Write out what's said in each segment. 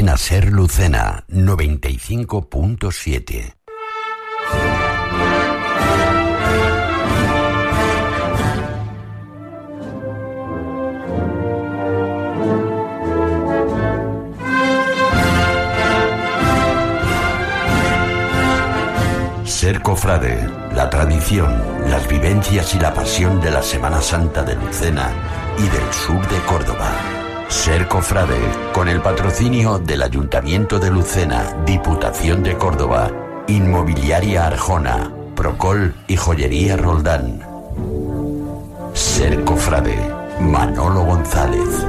Cadena Ser Lucena 95.7. Ser cofrade, la tradición, las vivencias y la pasión de la Semana Santa de Lucena y del sur de Córdoba. Ser cofrade, con el patrocinio del Ayuntamiento de Lucena, Diputación de Córdoba, Inmobiliaria Arjona, Procol y Joyería Roldán. Ser cofrade, Manolo González.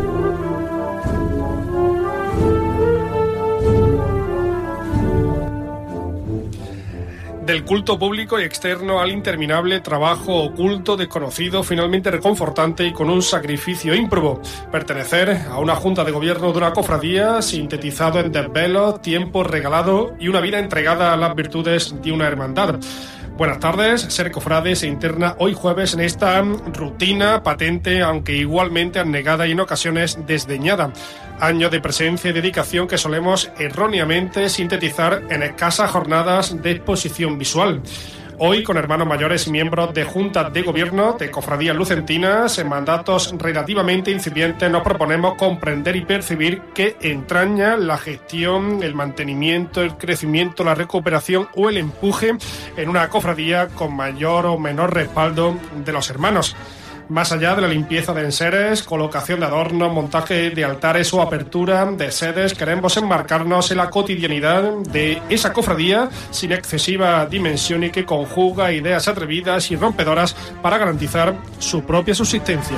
Del culto público y externo al interminable trabajo oculto, desconocido, finalmente reconfortante y con un sacrificio ímprobo. Pertenecer a una junta de gobierno de una cofradía, sintetizado en desvelos, tiempo regalado y una vida entregada a las virtudes de una hermandad. Buenas tardes. Ser cofrade se interna hoy jueves en esta rutina patente, aunque igualmente abnegada y en ocasiones desdeñada. Años de presencia y dedicación que solemos erróneamente sintetizar en escasas jornadas de exposición visual. Hoy, con hermanos mayores y miembros de juntas de gobierno de cofradías lucentinas en mandatos relativamente incipientes, nos proponemos comprender y percibir qué entraña la gestión, el mantenimiento, el crecimiento, la recuperación o el empuje en una cofradía con mayor o menor respaldo de los hermanos. Más allá de la limpieza de enseres, colocación de adornos, montaje de altares o apertura de sedes, queremos enmarcarnos en la cotidianidad de esa cofradía sin excesiva dimensión y que conjuga ideas atrevidas y rompedoras para garantizar su propia subsistencia.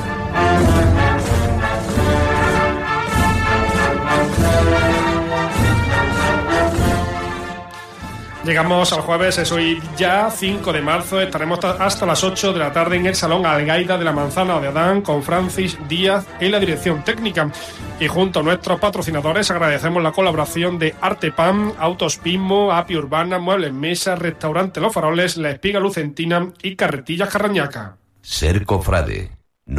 Llegamos al jueves, es hoy ya 5 de marzo, estaremos hasta las 8 de la tarde en el Salón Algaida de la Manzana de Adán con Francis Díaz en la dirección técnica. Y junto a nuestros patrocinadores agradecemos la colaboración de Artepan, Autos Pismo, API Urbana, Muebles Mesa, Restaurante Los Faroles, La Espiga Lucentina y Carretillas Carrañaca. Ser cofrade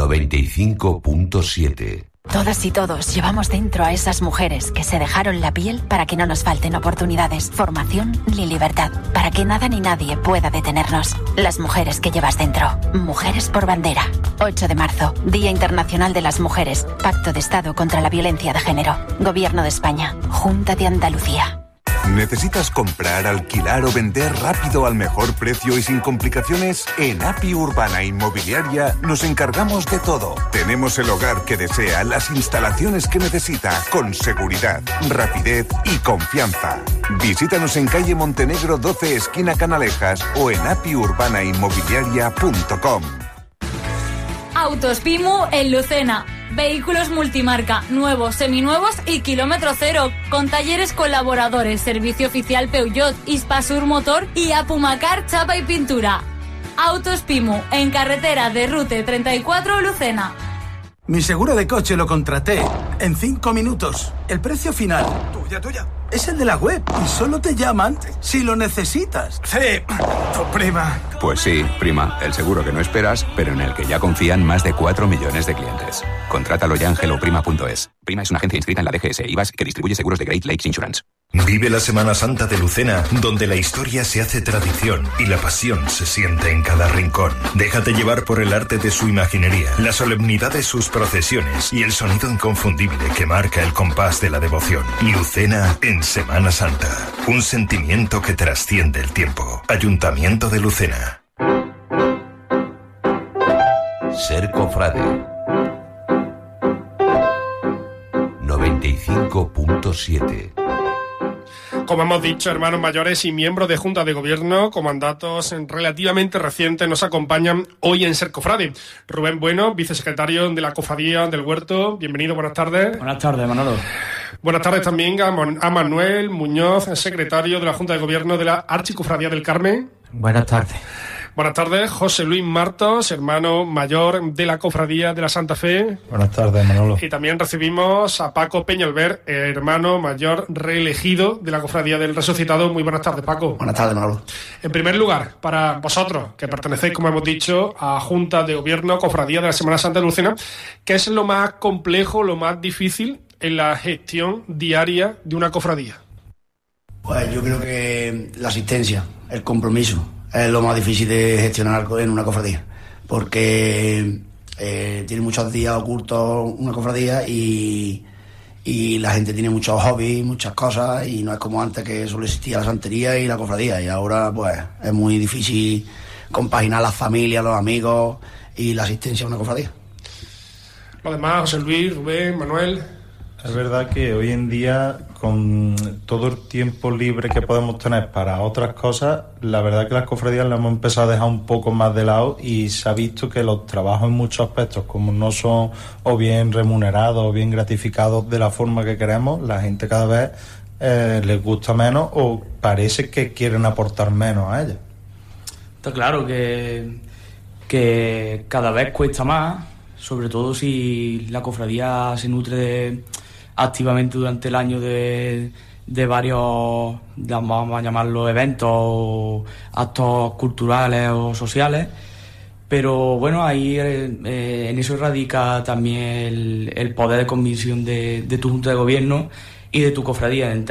95.7. Todas y todos llevamos dentro a esas mujeres que se dejaron la piel para que no nos falten oportunidades, formación ni libertad, para que nada ni nadie pueda detenernos. Las mujeres que llevas dentro. Mujeres por bandera. 8 de marzo, Día Internacional de las Mujeres. Pacto de Estado contra la Violencia de Género. Gobierno de España. Junta de Andalucía. ¿Necesitas comprar, alquilar o vender rápido al mejor precio y sin complicaciones? En API Urbana Inmobiliaria nos encargamos de todo. Tenemos el hogar que desea, las instalaciones que necesita, con seguridad, rapidez y confianza. Visítanos en calle Montenegro 12, esquina Canalejas, o en apiurbanainmobiliaria.com. Autos Pimu en Lucena. Vehículos multimarca, nuevos, seminuevos y kilómetro cero, con talleres colaboradores, servicio oficial Peugeot, Hispasur Motor y Apumacar Chapa y Pintura. Autos Pimu, en carretera de Rute 34 Lucena. Mi seguro de coche lo contraté en 5 minutos. El precio final tuya es el de la web y solo te llaman si lo necesitas. Sí, tu prima. Pues sí, prima, el seguro que no esperas, pero en el que ya confían más de 4 millones de clientes. Contrátalo ya en helloprima.es. Prima es una agencia inscrita en la DGS IVAS que distribuye seguros de Great Lakes Insurance. Vive la Semana Santa de Lucena, donde la historia se hace tradición y la pasión se siente en cada rincón. Déjate llevar por el arte de su imaginería, la solemnidad de sus procesiones y el sonido inconfundible que marca el compás de la devoción. Lucena en Semana Santa. Un sentimiento que trasciende el tiempo. Ayuntamiento de Lucena. Ser cofrade 95.7. Como hemos dicho, hermanos mayores y miembros de Junta de Gobierno con mandatos relativamente recientes nos acompañan hoy en Ser Cofrade. Rubén Bueno, vicesecretario de la Cofradía del Huerto. Bienvenido, buenas tardes. Buenas tardes, Manolo. Buenas tardes también a Manuel Muñoz, secretario de la Junta de Gobierno de la Archicofradía del Carmen. Buenas tardes. Buenas tardes, José Luis Martos, hermano mayor de la Cofradía de la Santa Fe. Buenas tardes, Manolo. Y también recibimos a Paco Peñalver, hermano mayor reelegido de la Cofradía del Resucitado. Muy buenas tardes, Paco. Buenas tardes, Manolo. En primer lugar, para vosotros, que pertenecéis, como hemos dicho, a Junta de Gobierno, Cofradía de la Semana Santa de Lucena, ¿qué es lo más complejo, lo más difícil en la gestión diaria de una cofradía? Pues yo creo que la asistencia, el compromiso, es lo más difícil de gestionar en una cofradía, porque tiene muchos días ocultos una cofradía y la gente tiene muchos hobbies, muchas cosas, y no es como antes, que solo existía la santería y la cofradía, y ahora pues es muy difícil compaginar las familias, los amigos y la asistencia a una cofradía. Lo demás, José Luis, Rubén, Manuel. Es verdad que hoy en día, con todo el tiempo libre que podemos tener para otras cosas, la verdad que las cofradías las hemos empezado a dejar un poco más de lado, y se ha visto que los trabajos en muchos aspectos, como no son o bien remunerados o bien gratificados de la forma que queremos, la gente cada vez les gusta menos, o parece que quieren aportar menos a ella. Está claro que cada vez cuesta más, sobre todo si la cofradía se nutre activamente durante el año de varios, vamos a llamarlo, eventos o actos culturales o sociales. Pero bueno, ahí en eso radica también el poder de convicción de tu junta de gobierno y de tu cofradía, en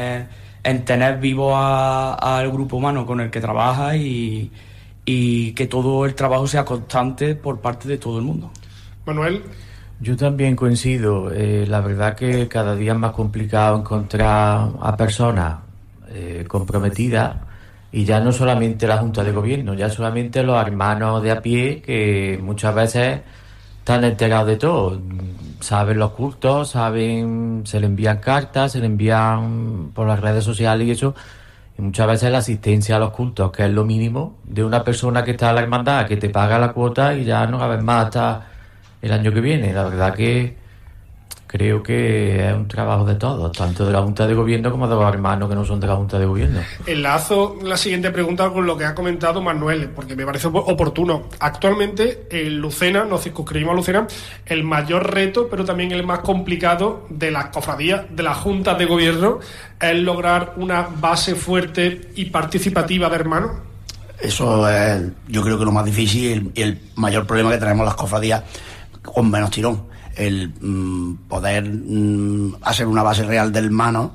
tener vivo al grupo humano con el que trabajas, y que todo el trabajo sea constante por parte de todo el mundo. Manuel. Yo también coincido. La verdad que cada día es más complicado encontrar a personas comprometidas, y ya no solamente la Junta de Gobierno, ya solamente los hermanos de a pie, que muchas veces están enterados de todo, saben los cultos, saben, se le envían cartas, se le envían por las redes sociales y eso, y muchas veces la asistencia a los cultos, que es lo mínimo de una persona que está en la hermandad, que te paga la cuota y ya no la ves más hasta el año que viene. La verdad que creo que es un trabajo de todos, tanto de la Junta de Gobierno como de los hermanos que no son de la Junta de Gobierno. Enlazo la siguiente pregunta con lo que ha comentado Manuel, porque me parece oportuno. Actualmente en Lucena, nos circunscribimos a Lucena, el mayor reto, pero también el más complicado de las cofradías, de las juntas de gobierno, es lograr una base fuerte y participativa de hermanos. Eso es, yo creo que lo más difícil y el mayor problema que tenemos las cofradías con menos tirón, el poder hacer una base real de hermanos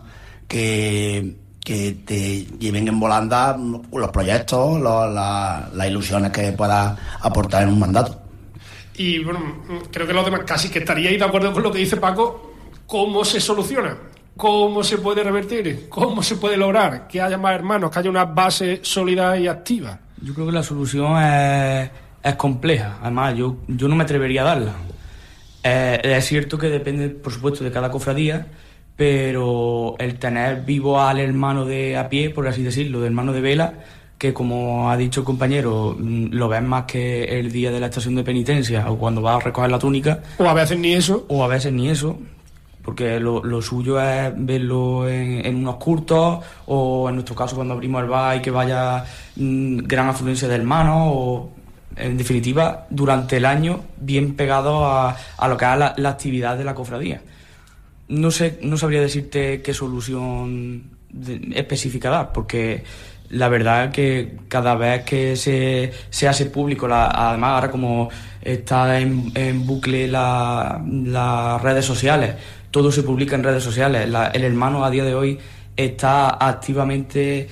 que te lleven en volanda los proyectos, las ilusiones que puedas aportar en un mandato. Y bueno, creo que los demás casi que estaríais de acuerdo con lo que dice Paco. ¿Cómo se soluciona? ¿Cómo se puede revertir? ¿Cómo se puede lograr que haya más hermanos, que haya una base sólida y activa? Yo creo que la solución es compleja. Además, yo no me atrevería a darla. Es cierto que depende, por supuesto, de cada cofradía, pero el tener vivo al hermano de a pie, por así decirlo, del hermano de vela, que como ha dicho el compañero, lo ves más que el día de la estación de penitencia o cuando vas a recoger la túnica. O a veces ni eso. Porque lo suyo es verlo en unos cultos, o en nuestro caso cuando abrimos el bar y que vaya gran afluencia de hermanos, o en definitiva durante el año bien pegado a lo que es la actividad de la cofradía. No sabría decirte qué solución específica dar, porque la verdad es que cada vez que se hace público, además ahora como está en bucle las redes sociales, todo se publica en redes sociales. El hermano a día de hoy está activamente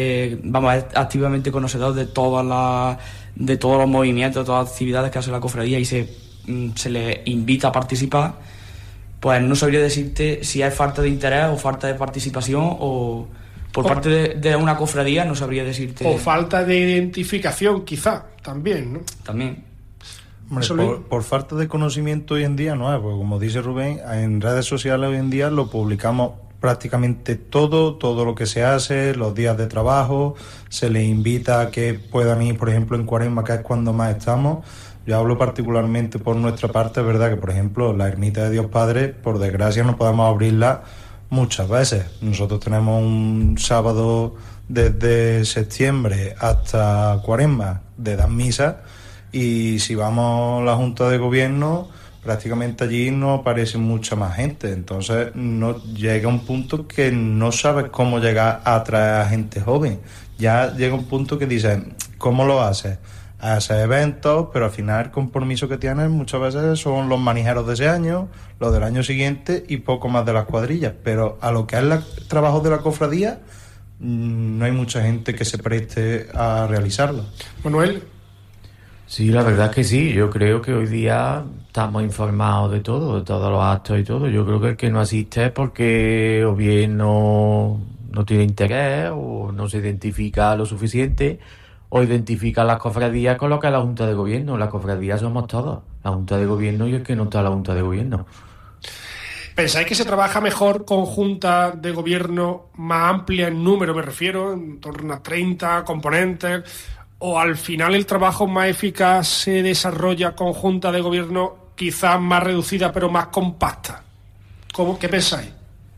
conocedor de todos los movimientos, de todas las actividades que hace la cofradía, y se le invita a participar. Pues no sabría decirte si hay falta de interés o falta de participación, o por parte de una cofradía, no sabría decirte. O falta de identificación, quizá, también, ¿no? También. Hombre, por falta de conocimiento hoy en día no es, porque como dice Rubén, en redes sociales hoy en día lo publicamos prácticamente todo lo que se hace, los días de trabajo, se les invita a que puedan ir, por ejemplo, en Cuaresma, que es cuando más estamos. Yo hablo particularmente por nuestra parte, es verdad que, por ejemplo, la ermita de Dios Padre, por desgracia, no podemos abrirla muchas veces. Nosotros tenemos un sábado desde septiembre hasta Cuaresma de dar misa, y si vamos a la Junta de Gobierno, prácticamente allí no aparece mucha más gente. Entonces no llega un punto que no sabes cómo llegar a atraer a gente joven. Ya llega un punto que dices, ¿cómo lo haces? a hacer eventos, pero al final el compromiso que tienen muchas veces son los manijeros de ese año, los del año siguiente y poco más de las cuadrillas, pero a lo que es el trabajo de la cofradía no hay mucha gente que se preste a realizarlo. Manuel. Sí, la verdad es que sí, yo creo que hoy día estamos informados de todo, de todos los actos y todo. Yo creo que el que no asiste es porque o bien no tiene interés o no se identifica lo suficiente o identifica las cofradías con lo que es la Junta de Gobierno. Las cofradías somos todos, la Junta de Gobierno y el que no está en la Junta de Gobierno. ¿Pensáis que se trabaja mejor con Junta de Gobierno más amplia en número, me refiero, en torno a 30 componentes, o al final el trabajo más eficaz se desarrolla con Junta de Gobierno quizás más reducida pero más compacta? ¿Qué pensáis?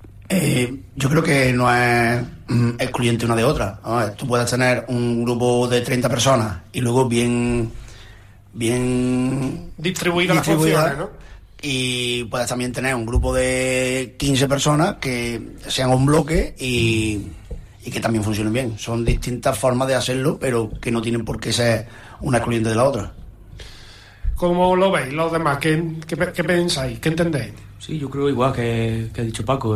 Yo creo que no es excluyente una de otra. Tú puedes tener un grupo de 30 personas y luego bien distribuidas las funciones, ¿no? Y puedes también tener un grupo de 15 personas que sean un bloque y que también funcionen bien. Son distintas formas de hacerlo, pero que no tienen por qué ser una excluyente de la otra. ¿Cómo lo veis los demás? ¿Qué pensáis? ¿Qué entendéis? Sí, yo creo igual que ha dicho Paco.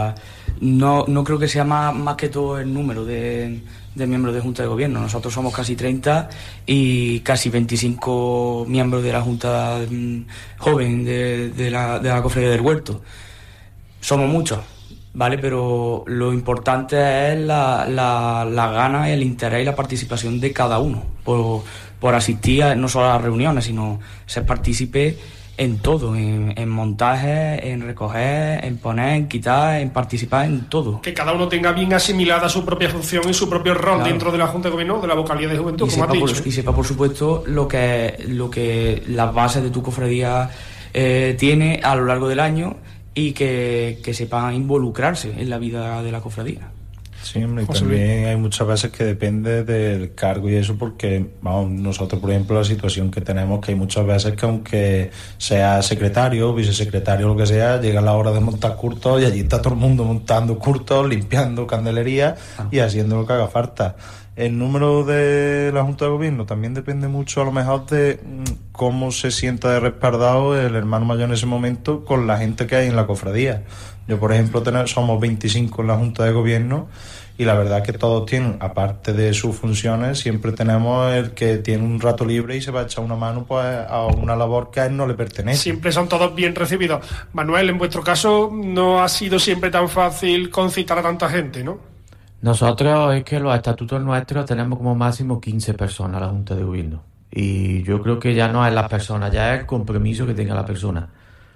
No creo que sea más que todo el número de miembros de Junta de Gobierno. Nosotros somos casi 30 y casi 25 miembros de la Junta joven de la Cofradía del Huerto. Somos muchos, ¿vale? Pero lo importante es la gana, el interés y la participación de cada uno por asistir no solo a las reuniones, sino ser partícipe en todo, en montaje, en recoger, en poner, en quitar, en participar en todo. Que cada uno tenga bien asimilada su propia función y su propio rol, claro, dentro de la Junta de Gobierno, de la vocalía de juventud, como has dicho. Y sepa, por supuesto, lo que las bases de tu cofradía tiene a lo largo del año y que sepan involucrarse en la vida de la cofradía. Sí, hombre, y también hay muchas veces que depende del cargo y eso, porque nosotros, por ejemplo, la situación que tenemos, que hay muchas veces que aunque sea secretario, vicesecretario, lo que sea, llega la hora de montar curtos y allí está todo el mundo montando curtos, limpiando candelería y haciendo lo que haga falta. El número de la Junta de Gobierno también depende mucho, a lo mejor, de cómo se sienta de respaldado el hermano mayor en ese momento con la gente que hay en la cofradía. Yo, por ejemplo, somos 25 en la Junta de Gobierno y la verdad que todos tienen, aparte de sus funciones, siempre tenemos el que tiene un rato libre y se va a echar una mano pues a una labor que a él no le pertenece. Siempre son todos bien recibidos. Manuel, en vuestro caso no ha sido siempre tan fácil concitar a tanta gente, ¿no? Nosotros es que los estatutos nuestros tenemos como máximo 15 personas en la Junta de Gobierno. Y yo creo que ya no es las personas, ya es el compromiso que tenga la persona.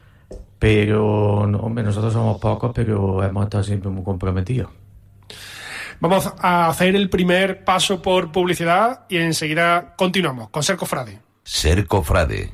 Pero, hombre, nosotros somos pocos, pero hemos estado siempre muy comprometidos. Vamos a hacer el primer paso por publicidad y enseguida continuamos con Ser Cofrade. Ser Cofrade,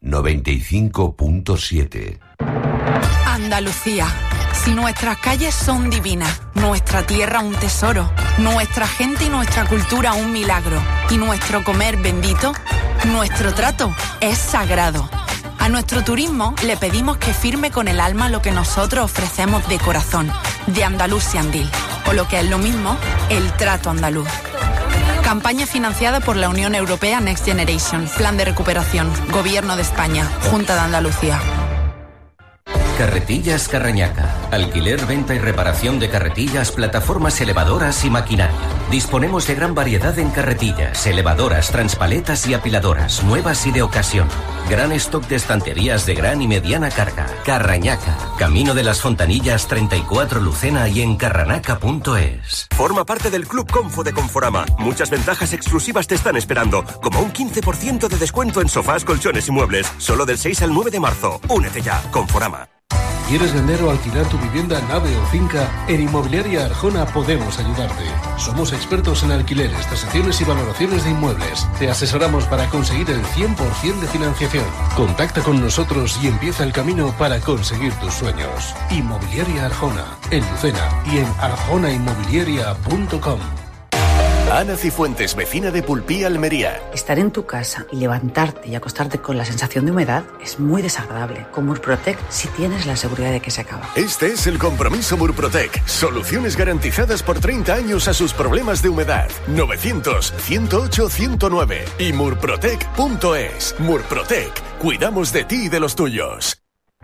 95.7. Andalucía. Si nuestras calles son divinas, nuestra tierra un tesoro, nuestra gente y nuestra cultura un milagro, y nuestro comer bendito, nuestro trato es sagrado. A nuestro turismo le pedimos que firme con el alma lo que nosotros ofrecemos de corazón, de Andalusian Deal, o lo que es lo mismo, el trato andaluz. Campaña financiada por la Unión Europea Next Generation, Plan de Recuperación, Gobierno de España, Junta de Andalucía. Carretillas Carrañaca. Alquiler, venta y reparación de carretillas, plataformas elevadoras y maquinaria. Disponemos de gran variedad en carretillas, elevadoras, transpaletas y apiladoras, nuevas y de ocasión. Gran stock de estanterías de gran y mediana carga. Carrañaca. Camino de las Fontanillas 34 Lucena y en carranaca.es. Forma parte del Club Confo de Conforama. Muchas ventajas exclusivas te están esperando, como un 15% de descuento en sofás, colchones y muebles, solo del 6 al 9 de marzo. Únete ya, Conforama. ¿Quieres vender o alquilar tu vivienda, nave o finca? En Inmobiliaria Arjona podemos ayudarte. Somos expertos en alquileres, tasaciones y valoraciones de inmuebles. Te asesoramos para conseguir el 100% de financiación. Contacta con nosotros y empieza el camino para conseguir tus sueños. Inmobiliaria Arjona, en Lucena y en arjonainmobiliaria.com. Ana Cifuentes, vecina de Pulpí, Almería. Estar en tu casa y levantarte y acostarte con la sensación de humedad es muy desagradable. Con Murprotec sí tienes la seguridad de que se acaba. Este es el compromiso Murprotec. Soluciones garantizadas por 30 años a sus problemas de humedad. 900-108-109 y murprotec.es. Murprotec. Cuidamos de ti y de los tuyos.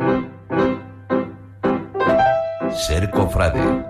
Ser cofrade.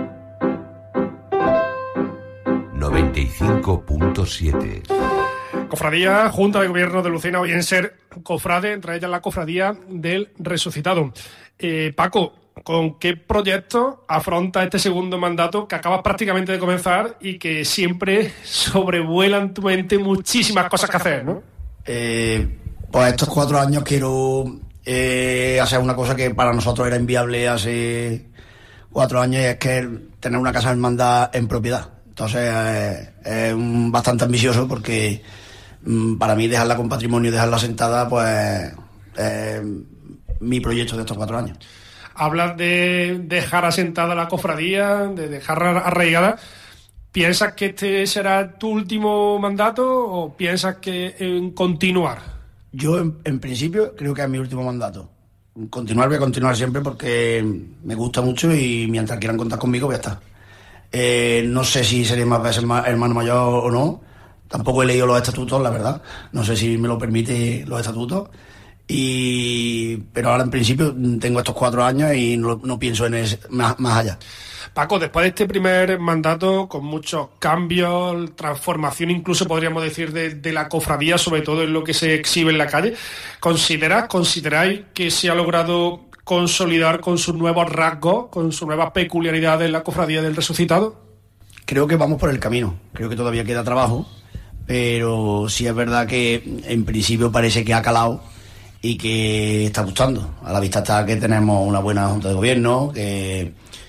95.7. Cofradía, Junta de Gobierno de Lucena, hoy en Ser Cofrade, entre ellas la Cofradía del Resucitado. Paco, ¿con qué proyecto afronta este segundo mandato que acabas prácticamente de comenzar y que siempre sobrevuelan tu mente muchísimas cosas que hacer, ¿no? Pues estos 4 años quiero hacer una cosa que para nosotros era inviable hace 4 años, y es que tener una casa de hermandad en propiedad. Entonces es bastante ambicioso, porque para mí dejarla con patrimonio y dejarla sentada, pues mi proyecto de estos 4 años. Hablas de dejar asentada la cofradía, de dejarla arraigada. ¿Piensas que este será tu último mandato o piensas que en continuar? Yo en principio creo que es mi último mandato. Voy a continuar siempre, porque me gusta mucho y mientras quieran contar conmigo voy a estar. No sé si seré más veces hermano mayor o no. Tampoco he leído los estatutos, la verdad. No sé si me lo permite los estatutos. Pero ahora en principio tengo estos 4 años y no pienso en más allá. Paco, después de este primer mandato, con muchos cambios, transformación incluso podríamos decir de la cofradía, sobre todo en lo que se exhibe en la calle, ¿consideráis que se ha logrado consolidar con sus nuevos rasgos, con sus nuevas peculiaridades la cofradía del Resucitado? Creo que vamos por el camino. Creo que todavía queda trabajo, pero sí es verdad que en principio parece que ha calado y que está gustando. A la vista está que tenemos una buena Junta de Gobierno, que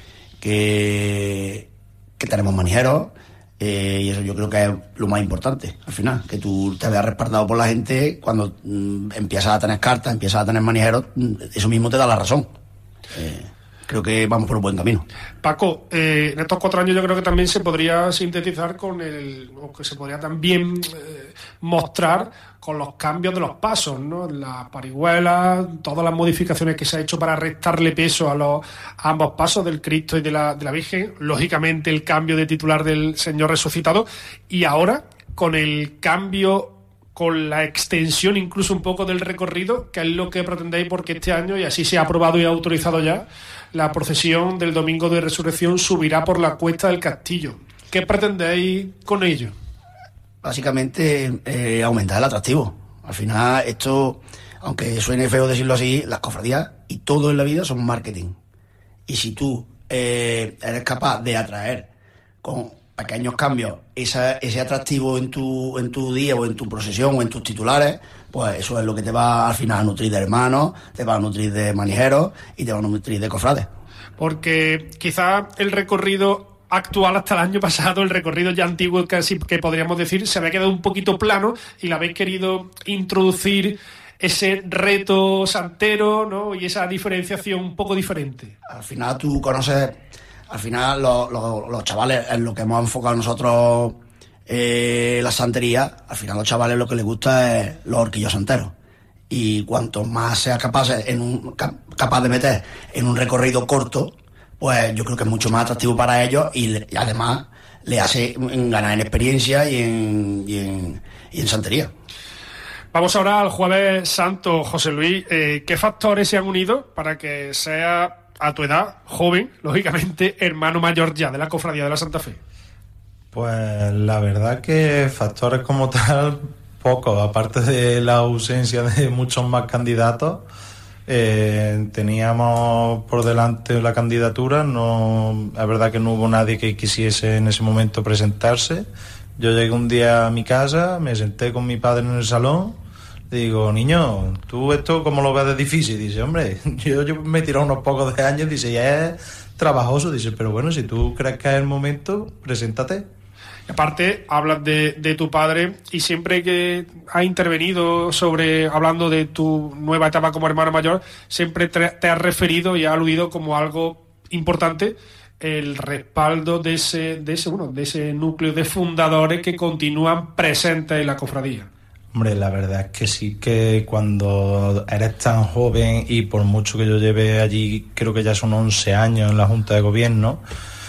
tenemos manijeros, y eso yo creo que es lo más importante al final, que tú te veas respaldado por la gente. Cuando empiezas a tener cartas, empiezas a tener manijeros, eso mismo te da la razón. Creo que vamos por un buen camino. Paco, en estos 4 años yo creo que también se podría sintetizar o que se podría también mostrar con los cambios de los pasos, ¿no? Las parihuelas, todas las modificaciones que se ha hecho para restarle peso a ambos pasos del Cristo y de la Virgen, lógicamente el cambio de titular del Señor Resucitado, y ahora con el cambio, con la extensión incluso un poco del recorrido, que es lo que pretendéis, porque este año, y así se ha aprobado y autorizado ya, la procesión del Domingo de Resurrección subirá por la Cuesta del Castillo. ¿Qué pretendéis con ello? Básicamente aumentar el atractivo. Al final esto, aunque suene feo decirlo así, las cofradías y todo en la vida son marketing. Y si tú eres capaz de atraer con pequeños cambios ese atractivo en tu día o en tu procesión o en tus titulares, pues eso es lo que te va al final a nutrir de hermanos, te va a nutrir de manijeros y te va a nutrir de cofrades. Porque quizás el recorrido actual hasta el año pasado, el recorrido ya antiguo casi que podríamos decir, se había quedado un poquito plano y le habéis querido introducir ese reto santero, ¿no? Y esa diferenciación un poco diferente. Al final tú conoces, los chavales, en lo que hemos enfocado nosotros la santería, al final los chavales lo que les gusta es los horquillos santeros. Y cuanto más seas capaz de meter en un recorrido corto, pues yo creo que es mucho más atractivo para ellos y además le hace ganar en experiencia y en santería. Vamos ahora al Jueves Santo, José Luis. ¿Qué factores se han unido para que sea, a tu edad, joven, lógicamente, hermano mayor ya de la Cofradía de la Santa Fe? Pues la verdad que factores como tal, pocos, aparte de la ausencia de muchos más candidatos. Teníamos por delante la candidatura, es verdad que no hubo nadie que quisiese en ese momento presentarse. Yo llegué un día a mi casa, me senté con mi padre en el salón, digo, niño, ¿tú esto cómo lo ves de difícil? Dice, hombre, yo me he tirado unos pocos de años, dice, ya es trabajoso, dice, pero bueno, si tú crees que es el momento, preséntate. Aparte, hablas de tu padre y siempre que ha intervenido hablando de tu nueva etapa como hermano mayor, siempre te has referido y has aludido como algo importante, el respaldo de ese núcleo de fundadores que continúan presentes en la cofradía. Hombre, la verdad es que sí, que cuando eres tan joven y por mucho que yo lleve allí, creo que ya son 11 años en la Junta de Gobierno,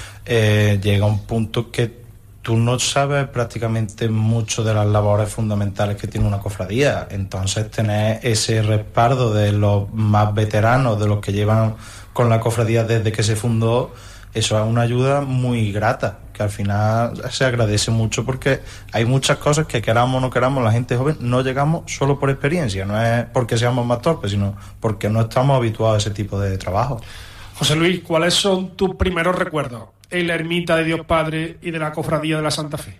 llega un punto que tú no sabes prácticamente mucho de las labores fundamentales que tiene una cofradía. Entonces tener ese respaldo de los más veteranos, de los que llevan con la cofradía desde que se fundó, eso es una ayuda muy grata, que al final se agradece mucho, porque hay muchas cosas que queramos o no queramos, la gente joven no llegamos solo por experiencia, no es porque seamos más torpes, sino porque no estamos habituados a ese tipo de trabajo. José Luis, ¿cuáles son tus primeros recuerdos en la ermita de Dios Padre y de la cofradía de la Santa Fe?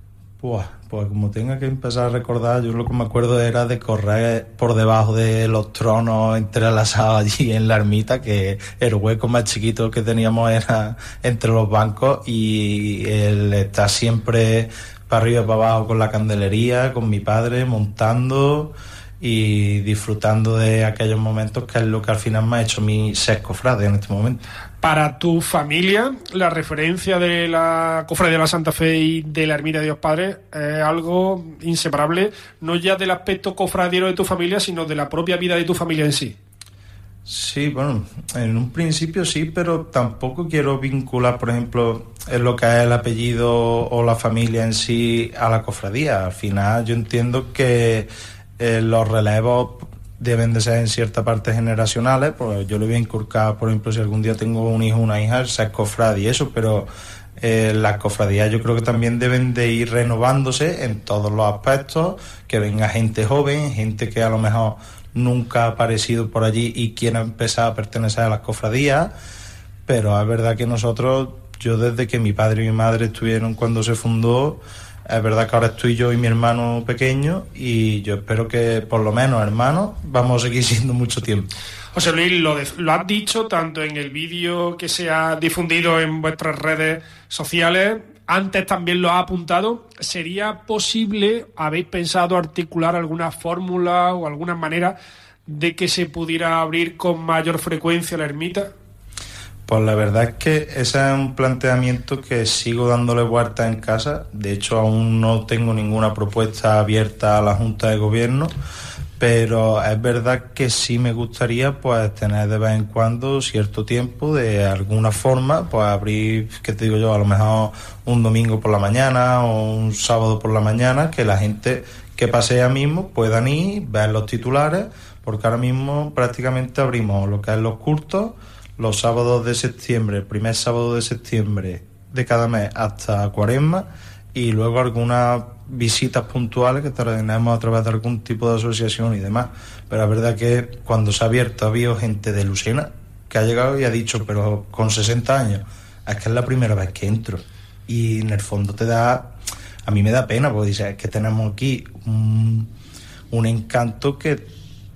Pues como tenga que empezar a recordar, yo lo que me acuerdo era de correr por debajo de los tronos entrelazados allí en la ermita, que el hueco más chiquito que teníamos era entre los bancos, y el estar siempre para arriba y para abajo con la candelería, con mi padre montando y disfrutando de aquellos momentos, que es lo que al final me ha hecho mi ser cofrade en este momento. Para tu familia, la referencia de la Cofradía de la Santa Fe y de la Ermita de Dios Padre es algo inseparable, no ya del aspecto cofradiero de tu familia, sino de la propia vida de tu familia en sí. Sí, bueno, en un principio sí, pero tampoco quiero vincular, por ejemplo, en lo que es el apellido o la familia en sí a la cofradía. Al final yo entiendo que los relevos deben de ser en cierta parte generacionales, pues yo le voy a inculcar, por ejemplo, si algún día tengo un hijo o una hija, ser cofrade y eso, pero las cofradías yo creo que también deben de ir renovándose en todos los aspectos, que venga gente joven, gente que a lo mejor nunca ha aparecido por allí y quiera empezar a pertenecer a las cofradías, pero es verdad que nosotros, yo desde que mi padre y mi madre estuvieron cuando se fundó, es verdad que ahora estoy yo y mi hermano pequeño, y yo espero que por lo menos hermanos vamos a seguir siendo mucho tiempo. José Luis, lo has dicho tanto en el vídeo que se ha difundido en vuestras redes sociales, antes también lo has apuntado. ¿Sería posible, habéis pensado articular alguna fórmula o alguna manera de que se pudiera abrir con mayor frecuencia la ermita? Pues la verdad es que ese es un planteamiento que sigo dándole vueltas en casa. De hecho, aún no tengo ninguna propuesta abierta a la Junta de Gobierno, pero es verdad que sí me gustaría pues tener de vez en cuando cierto tiempo, de alguna forma, pues abrir, ¿qué te digo yo?, a lo mejor un domingo por la mañana o un sábado por la mañana, que la gente que pasea mismo puedan ir, ver los titulares, porque ahora mismo prácticamente abrimos lo que es los cultos los sábados de septiembre, el primer sábado de septiembre de cada mes hasta Cuaresma, y luego algunas visitas puntuales que tenemos a través de algún tipo de asociación y demás. Pero la verdad que cuando se ha abierto ha habido gente de Lucena que ha llegado y ha dicho, pero con 60 años, es que es la primera vez que entro, y en el fondo a mí me da pena, porque dice, es que tenemos aquí un encanto que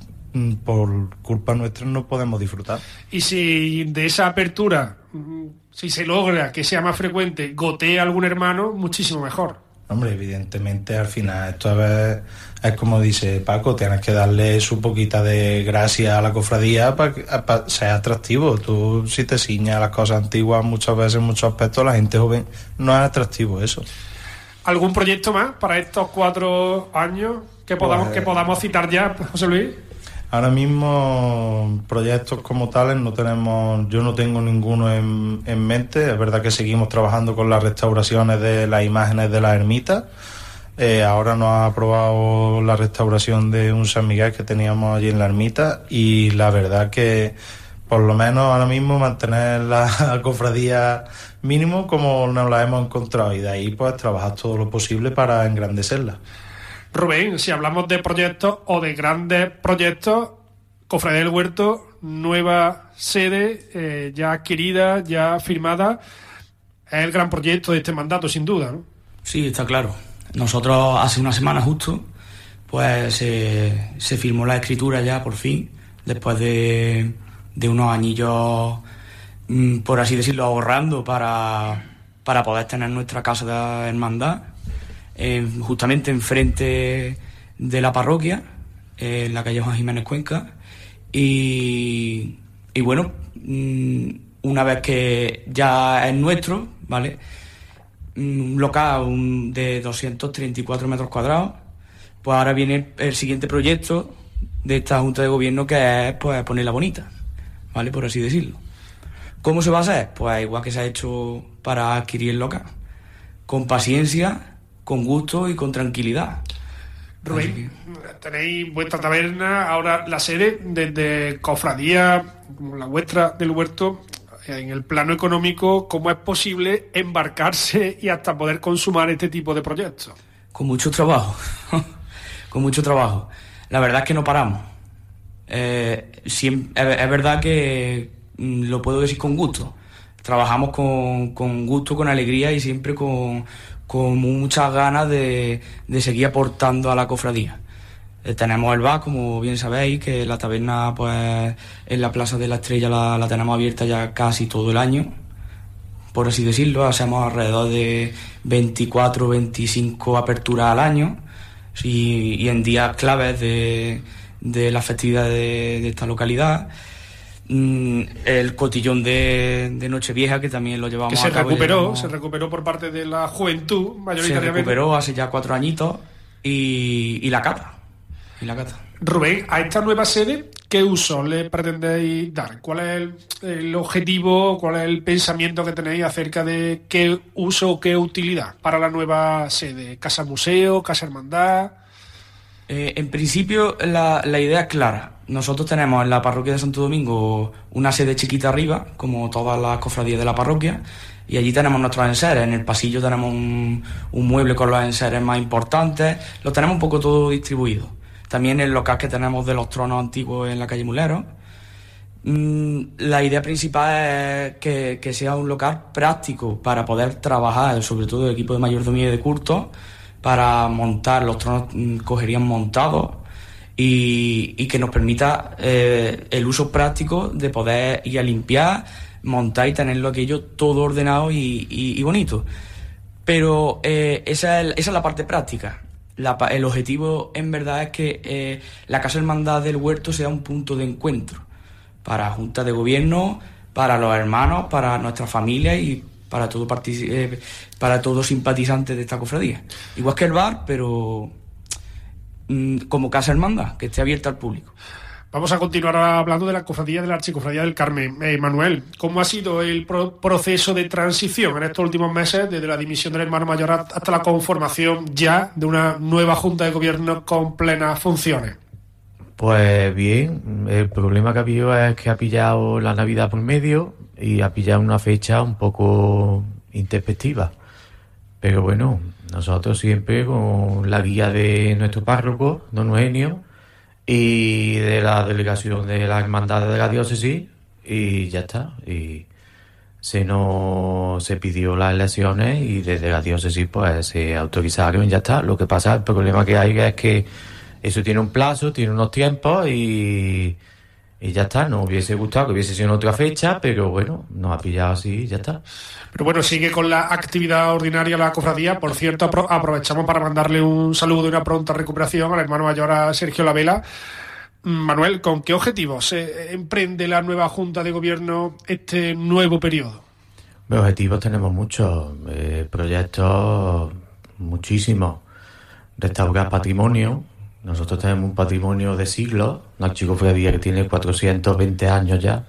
por culpa nuestra no podemos disfrutar. Y si de esa apertura, si se logra que sea más frecuente, gotea algún hermano, muchísimo mejor. Hombre, evidentemente al final esto es como dice Paco, tienes que darle su poquita de gracia a la cofradía para que sea atractivo. Tú, si te ciñas a las cosas antiguas, muchas veces en muchos aspectos la gente joven no es atractivo eso. ¿Algún proyecto más para estos 4 años que podamos citar ya, José Luis? Ahora mismo proyectos como tales yo no tengo ninguno en mente. Es verdad que seguimos trabajando con las restauraciones de las imágenes de la ermita. Ahora nos ha aprobado la restauración de un San Miguel que teníamos allí en la ermita, y la verdad que por lo menos ahora mismo mantener la cofradía mínimo como nos la hemos encontrado, y de ahí pues trabajar todo lo posible para engrandecerla. Rubén, si hablamos de proyectos o de grandes proyectos, Cofradía del Huerto, nueva sede, ya adquirida, ya firmada, es el gran proyecto de este mandato, sin duda, ¿no? Sí, está claro. Nosotros hace una semana justo, pues se firmó la escritura ya por fin, después de unos añillos, por así decirlo, ahorrando para poder tener nuestra casa de hermandad, justamente enfrente de la parroquia, en la calle Juan Jiménez Cuenca, y bueno, una vez que ya es nuestro, ¿vale? Un local de 234 metros cuadrados, pues ahora viene el siguiente proyecto de esta Junta de Gobierno, que es pues ponerla bonita, ¿vale? Por así decirlo. ¿Cómo se va a hacer? Pues igual que se ha hecho para adquirir el local, con paciencia, con gusto y con tranquilidad. Rubén, tenéis vuestra taberna, ahora la sede desde cofradía como la vuestra del Huerto. En el plano económico, ¿cómo es posible embarcarse y hasta poder consumar este tipo de proyectos? Con mucho trabajo, con mucho trabajo. La verdad es que no paramos. Es verdad que lo puedo decir con gusto. Trabajamos con gusto, con alegría y siempre con muchas ganas de seguir aportando a la cofradía. Tenemos el bar, como bien sabéis, que la taberna pues en la Plaza de la Estrella la tenemos abierta ya casi todo el año, por así decirlo. Hacemos alrededor de 24 25 aperturas al año y en días claves de las festividades de esta localidad. El cotillón de Nochevieja, que también lo llevamos a cabo. Se recuperó por parte de la juventud, mayoritariamente. Se recuperó hace ya 4 añitos y la cata. Rubén, a esta nueva sede, ¿qué uso le pretendéis dar? ¿Cuál es el objetivo, cuál es el pensamiento que tenéis acerca de qué uso o qué utilidad para la nueva sede? ¿Casa museo, casa hermandad? En principio la idea es clara. Nosotros tenemos en la parroquia de Santo Domingo una sede chiquita arriba, como todas las cofradías de la parroquia, y allí tenemos nuestros enseres. En el pasillo tenemos un mueble con los enseres más importantes. Lo tenemos un poco todo distribuido. También el local que tenemos de los tronos antiguos en la calle Mulero. La idea principal es que sea un local práctico para poder trabajar, sobre todo el equipo de mayordomía y de culto, para montar. Los tronos cogerían montados y que nos permita el uso práctico de poder ir a limpiar, montar y tenerlo aquello todo ordenado y bonito. Pero esa es la parte práctica. El objetivo en verdad es que la Casa Hermandad del Huerto sea un punto de encuentro para Junta de Gobierno, para los hermanos, para nuestra familia y para todos simpatizantes de esta cofradía. Igual que el bar, pero como Casa Hermandad, que esté abierta al público. Vamos a continuar hablando de la cofradía de la Archicofradía del Carmen. Manuel, ¿cómo ha sido el proceso de transición en estos últimos meses, desde la dimisión del hermano mayor hasta la conformación ya de una nueva Junta de Gobierno con plenas funciones? Pues bien, el problema que ha habido es que ha pillado la Navidad por medio y ha pillado una fecha un poco introspectiva. Pero bueno, nosotros siempre con la guía de nuestro párroco, don Eugenio, y de la delegación de la hermandad de la diócesis, y ya está. Y se pidió las elecciones y desde la diócesis pues se autorizaron y ya está. Lo que pasa, el problema que hay es que eso tiene un plazo, tiene unos tiempos y ya está. Nos hubiese gustado que hubiese sido en otra fecha, pero bueno, nos ha pillado así y ya está. Pero bueno, sigue con la actividad ordinaria la cofradía. Por cierto, aprovechamos para mandarle un saludo y una pronta recuperación al hermano mayor, a Sergio Lavela. Manuel, ¿con qué objetivos se emprende la nueva Junta de Gobierno este nuevo periodo? Objetivos tenemos muchos, proyectos muchísimos. Restaurar patrimonio. Nosotros tenemos un patrimonio de siglos, una archicofradía que tiene 420 años ya,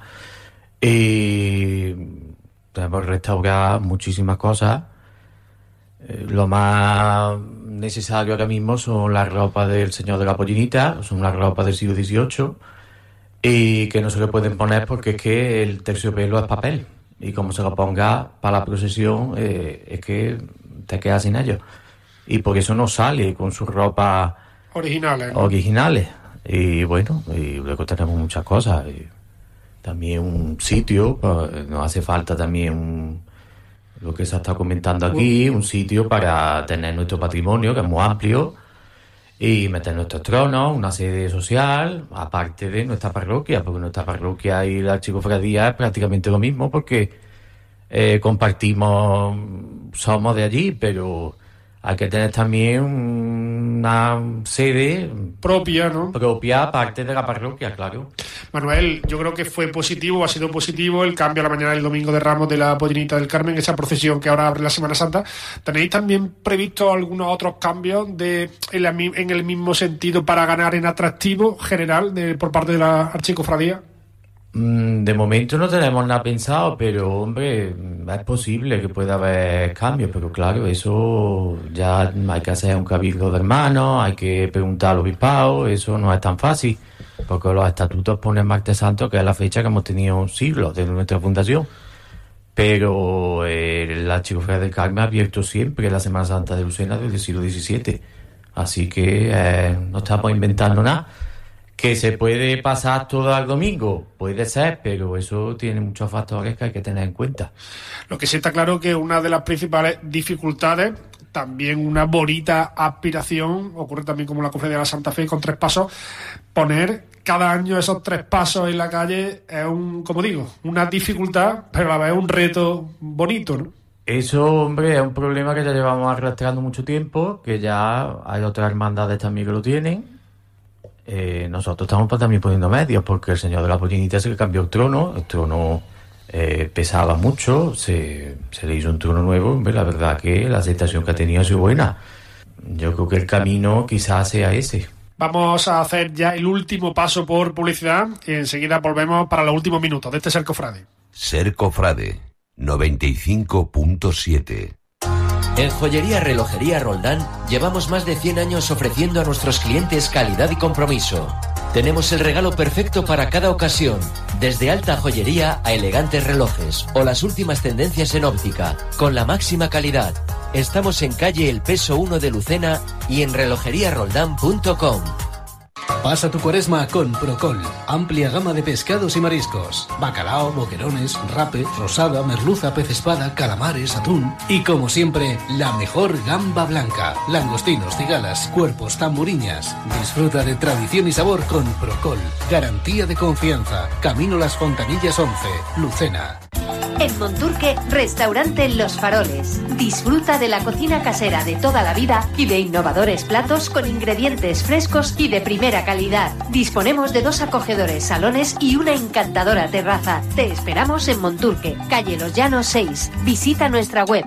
y tenemos que restaurar muchísimas cosas. Lo más necesario ahora mismo son las ropas del Señor de la Pollinita, son las ropas del siglo XVIII, y que no se le pueden poner porque es que el terciopelo es papel, y como se lo ponga para la procesión, es que te quedas sin ello. Y por eso no sale con sus ropas originales. Y bueno, y luego tenemos muchas cosas. Y también un sitio, pues, nos hace falta también lo que se está comentando aquí, un sitio para tener nuestro patrimonio, que es muy amplio, y meter nuestros tronos, una sede social, aparte de nuestra parroquia, porque nuestra parroquia y la archicofradía es prácticamente lo mismo, porque compartimos, somos de allí, pero hay que tener también una sede propia, ¿no? Propia, aparte de la parroquia, claro. Manuel, yo creo que fue positivo, ha sido positivo el cambio a la mañana del Domingo de Ramos de la Pollinita del Carmen, esa procesión que ahora abre la Semana Santa. ¿Tenéis también previsto algunos otros cambios en el mismo sentido para ganar en atractivo general por parte de la Archicofradía? De momento no tenemos nada pensado, pero hombre, es posible que pueda haber cambios, pero claro, eso ya hay que hacer un cabildo de hermanos, hay que preguntar al obispado, eso no es tan fácil, porque los estatutos ponen Martes Santo, que es la fecha que hemos tenido siglos desde nuestra fundación, pero la Archicofradía del Carmen ha abierto siempre la Semana Santa de Lucena desde el siglo XVII, así que no estamos inventando nada. ¿Que se puede pasar todo al domingo? Puede ser, pero eso tiene muchos factores que hay que tener en cuenta. Lo que sí está claro que una de las principales dificultades, también una bonita aspiración, ocurre también como la Cofradía de la Santa Fe con 3 pasos, poner cada año esos 3 pasos en la calle es una dificultad, pero a la vez un reto bonito, ¿no? Eso, hombre, es un problema que ya llevamos arrastrando mucho tiempo, que ya hay otras hermandades también que lo tienen. Nosotros estamos también poniendo medios, porque el señor de la Pollinita se le cambió el trono pesaba mucho, se le hizo un trono nuevo. Hombre, la verdad que la aceptación que ha tenido ha sido buena. Yo creo que el camino quizás sea ese. Vamos a hacer ya el último paso por publicidad y enseguida volvemos para los últimos minutos de este Ser Cofrade. Ser Cofrade 95.7. En Joyería Relojería Roldán llevamos más de 100 años ofreciendo a nuestros clientes calidad y compromiso. Tenemos el regalo perfecto para cada ocasión, desde alta joyería a elegantes relojes o las últimas tendencias en óptica, con la máxima calidad. Estamos en calle El Peso 1 de Lucena y en relojeriaroldán.com. Pasa tu cuaresma con Procol. Amplia gama de pescados y mariscos. Bacalao, boquerones, rape, rosada, merluza, pez espada, calamares, atún. Y como siempre, la mejor gamba blanca. Langostinos, cigalas, cuerpos, tamburiñas. Disfruta de tradición y sabor con Procol. Garantía de confianza. Camino Las Fontanillas 11, Lucena. En Monturque, restaurante Los Faroles. Disfruta de la cocina casera de toda la vida y de innovadores platos con ingredientes frescos y de primera calidad. Disponemos de 2 acogedores salones y una encantadora terraza. Te esperamos en Monturque, calle Los Llanos 6. Visita nuestra web,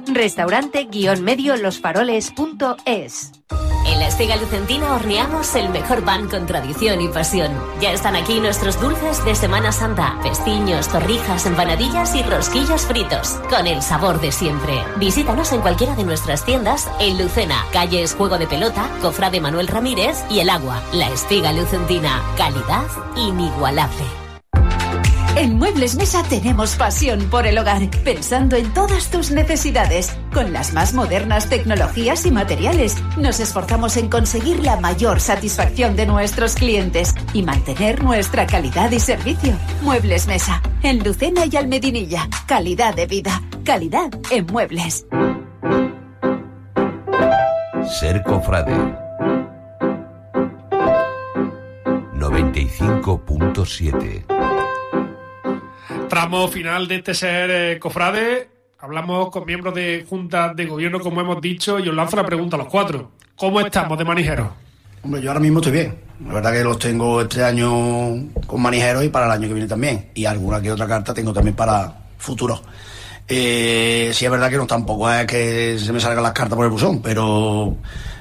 restaurante-losfaroles.es. En la Espiga Lucentina horneamos el mejor pan con tradición y pasión. Ya están aquí nuestros dulces de Semana Santa, pestiños, torrijas, empanadillas y rosquillos fritos, con el sabor de siempre. Visítanos en cualquiera de nuestras tiendas en Lucena, calles Juego de Pelota, Cofrade Manuel Ramírez y El Agua. La Espiga Lucentina, calidad inigualable. En Muebles Mesa tenemos pasión por el hogar, pensando en todas tus necesidades. Con las más modernas tecnologías y materiales, nos esforzamos en conseguir la mayor satisfacción de nuestros clientes y mantener nuestra calidad y servicio. Muebles Mesa, en Lucena y Almedinilla. Calidad de vida, calidad en muebles. Ser Cofrade 95.7. Tramo final de este Ser Cofrade. Hablamos con miembros de juntas de gobierno, como hemos dicho, y os lanzo la pregunta a los 4. ¿Cómo estamos de manijeros? Hombre, yo ahora mismo estoy bien. La verdad que los tengo este año con manijeros y para el año que viene también. Y alguna que otra carta tengo también para futuro. Sí es verdad que no tampoco es que se me salgan las cartas por el buzón, pero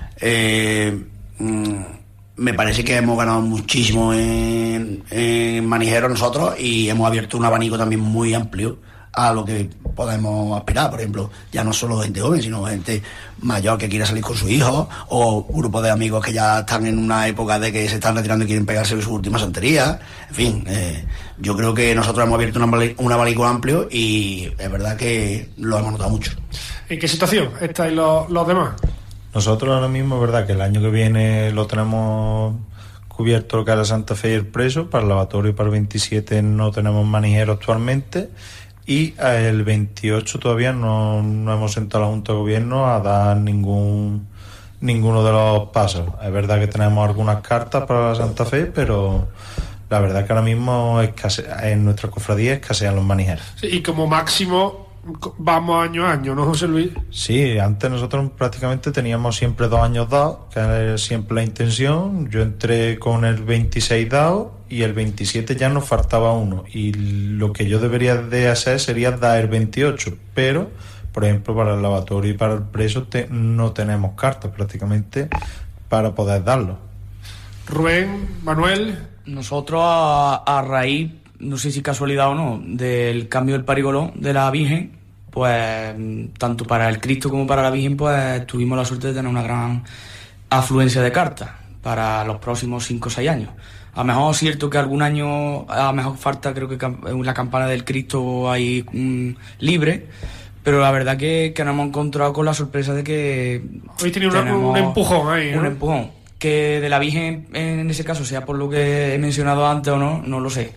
me parece que hemos ganado muchísimo en manijeros nosotros y hemos abierto un abanico también muy amplio a lo que podemos aspirar. Por ejemplo, ya no solo gente joven, sino gente mayor que quiera salir con su hijo, o grupos de amigos que ya están en una época de que se están retirando y quieren pegarse su última santería. En fin, yo creo que nosotros hemos abierto un abanico amplio y es verdad que lo hemos notado mucho. ¿En qué situación estáis los demás? Nosotros ahora mismo es verdad que el año que viene lo tenemos cubierto lo que es la Santa Fe y el Preso. Para el lavatorio y para el 27 no tenemos manijero actualmente, y el 28 todavía no hemos sentado a la Junta de Gobierno a dar ninguno de los pasos. Es verdad que tenemos algunas cartas para la Santa Fe, pero la verdad que ahora mismo en nuestra cofradía escasean los manijeros. Sí, y como máximo vamos año a año, ¿no, José Luis? Sí, antes nosotros prácticamente teníamos siempre 2 años dados, que era siempre la intención. Yo entré con el 26 dados y el 27 ya nos faltaba uno. Y lo que yo debería de hacer sería dar el 28, pero, por ejemplo, para el lavatorio y para el preso no tenemos cartas prácticamente para poder darlo. Rubén, Manuel. Nosotros a raíz, no sé si casualidad o no, del cambio del parigolón de la Virgen, pues tanto para el Cristo como para la Virgen, pues tuvimos la suerte de tener una gran afluencia de cartas para los próximos 5 o 6 años. A lo mejor es cierto que algún año, a lo mejor falta, creo que en la campana del Cristo hay libre, pero la verdad que nos hemos encontrado con la sorpresa de que hoy tenía un empujón ahí, ¿no? Un empujón. Que de la Virgen en ese caso sea por lo que he mencionado antes o no, no lo sé.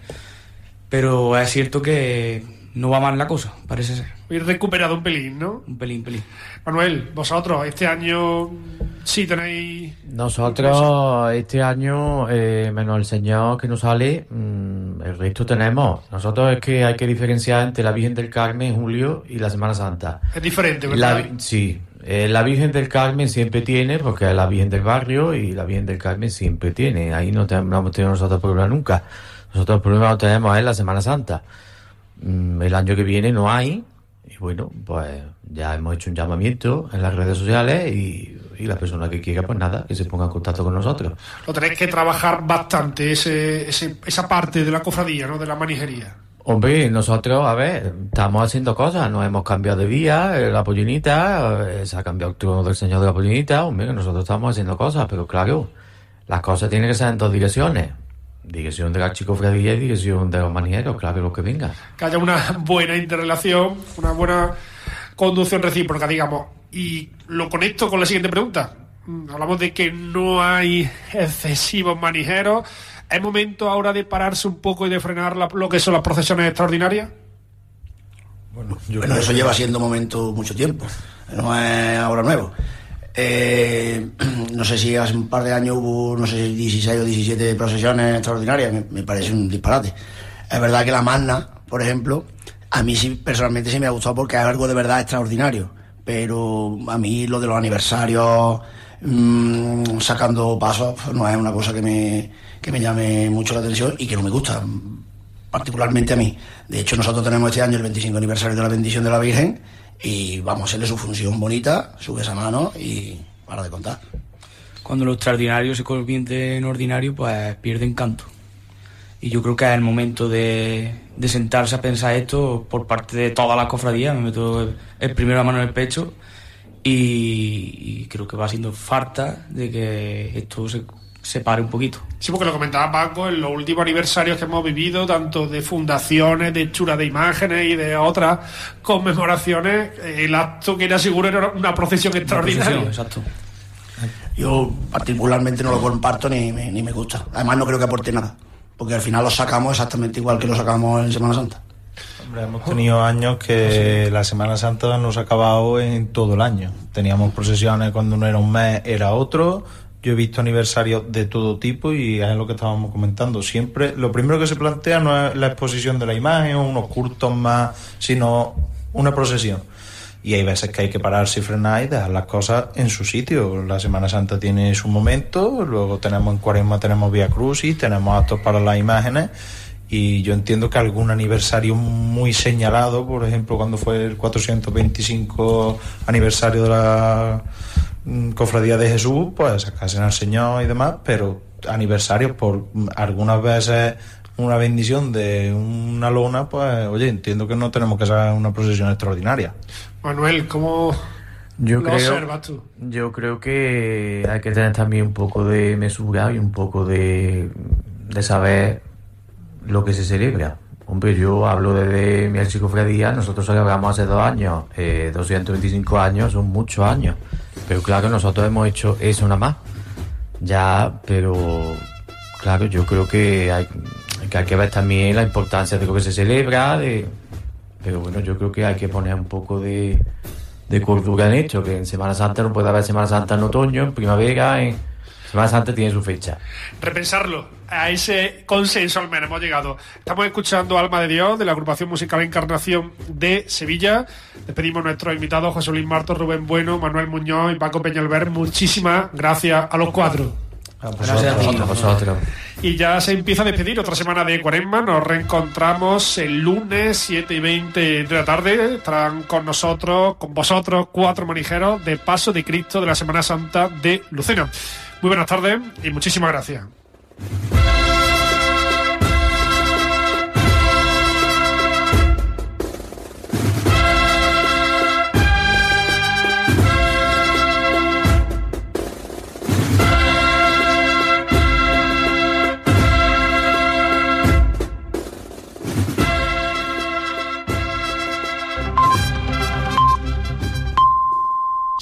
Pero es cierto que no va mal la cosa, parece ser. Habéis recuperado un pelín, ¿no? Un pelín. Manuel, vosotros, este año sí tenéis... Nosotros este año, menos el señor que nos sale, el resto tenemos. Nosotros es que hay que diferenciar entre la Virgen del Carmen en julio y la Semana Santa. Es diferente, ¿verdad? Sí. La Virgen del Carmen siempre tiene, porque es la Virgen del barrio, y la Virgen del Carmen siempre tiene. Ahí no hemos tenido nosotros problema nunca. Nosotros el problema lo tenemos en la Semana Santa. El año que viene no hay, y bueno, pues ya hemos hecho un llamamiento en las redes sociales y la persona que quiera, pues nada, que se ponga en contacto con nosotros. Lo tenéis que trabajar bastante, esa parte de la cofradía, ¿no? De la manijería. Hombre, nosotros, a ver, estamos haciendo cosas, nos hemos cambiado de día, la pollinita, se ha cambiado el trono del señor de la pollinita, hombre, nosotros estamos haciendo cosas, pero claro, las cosas tienen que ser en 2 direcciones. Dirección de la archicofradía y dirección de los manijeros, claro, lo que venga. Que haya una buena interrelación, una buena conducción recíproca, digamos. Y lo conecto con la siguiente pregunta. Hablamos de que no hay excesivos manijeros. ¿Es momento ahora de pararse un poco y de frenar lo que son las procesiones extraordinarias? Bueno, eso lleva siendo momento mucho tiempo. No es ahora nuevo. No sé si hace un par de años hubo, no sé si 16 o 17 procesiones extraordinarias, me parece un disparate. Es verdad que la Magna, por ejemplo, a mí sí, personalmente sí me ha gustado porque es algo de verdad extraordinario, pero a mí lo de los aniversarios, sacando pasos, no es una cosa que me llame mucho la atención y que no me gusta, particularmente a mí. De hecho, nosotros tenemos este año el 25 aniversario de la bendición de la Virgen, y vamos a hacerle su función bonita, su besamano y para de contar. Cuando lo extraordinario se convierte en ordinario, pues pierde encanto. Y yo creo que es el momento de sentarse a pensar esto por parte de todas las cofradías. Me meto el primero la mano en el pecho y creo que va siendo falta de que esto se pare un poquito. Sí, porque lo comentaba Paco, en los últimos aniversarios que hemos vivido, tanto de fundaciones, de hechura de imágenes y de otras conmemoraciones, el acto que era seguro era una procesión extraordinaria. Exacto. Yo particularmente no lo comparto ni me gusta. Además no creo que aporte nada, porque al final lo sacamos exactamente igual que lo sacamos en Semana Santa. Hombre, hemos tenido años que la Semana Santa nos ha acabado en todo el año. Teníamos procesiones cuando no era un mes, era otro. Yo he visto aniversarios de todo tipo y es lo que estábamos comentando. Siempre, lo primero que se plantea no es la exposición de la imagen o unos cultos más, sino una procesión. Y hay veces que hay que pararse y frenar y dejar las cosas en su sitio. La Semana Santa tiene su momento, luego tenemos en Cuaresma, tenemos Vía Crucis, tenemos actos para las imágenes. Y yo entiendo que algún aniversario muy señalado, por ejemplo, cuando fue el 425 aniversario de la Cofradía de Jesús, pues sacasen al Señor y demás, pero aniversarios por algunas veces una bendición de una lona, pues oye, entiendo que no tenemos que hacer una procesión extraordinaria. Manuel, ¿cómo lo observas tú? Yo creo que hay que tener también un poco de mesura y un poco de saber lo que se celebra. Hombre, yo hablo desde mi archicofradía, nosotros celebramos hace 2 años, 225 años, son muchos años, pero claro, nosotros hemos hecho eso nada más, ya, pero claro, yo creo que hay que ver también la importancia de lo que se celebra, pero bueno, yo creo que hay que poner un poco de cordura en esto, que en Semana Santa no puede haber Semana Santa en otoño, en primavera, Semana Santa tiene su fecha. Repensarlo. A ese consenso al menos hemos llegado. Estamos escuchando Alma de Dios, de la agrupación musical Encarnación de Sevilla. Despedimos a nuestros invitados, José Luis Martos, Rubén Bueno, Manuel Muñoz y Paco Peñalver. Muchísimas gracias a los cuatro. Gracias a vosotros. Y ya se empieza a despedir otra semana de Cuaresma. Nos reencontramos el lunes 7:20 de la tarde. Estarán con nosotros, con vosotros, 4 manijeros de Paso de Cristo de la Semana Santa de Lucena. Muy buenas tardes y muchísimas gracias.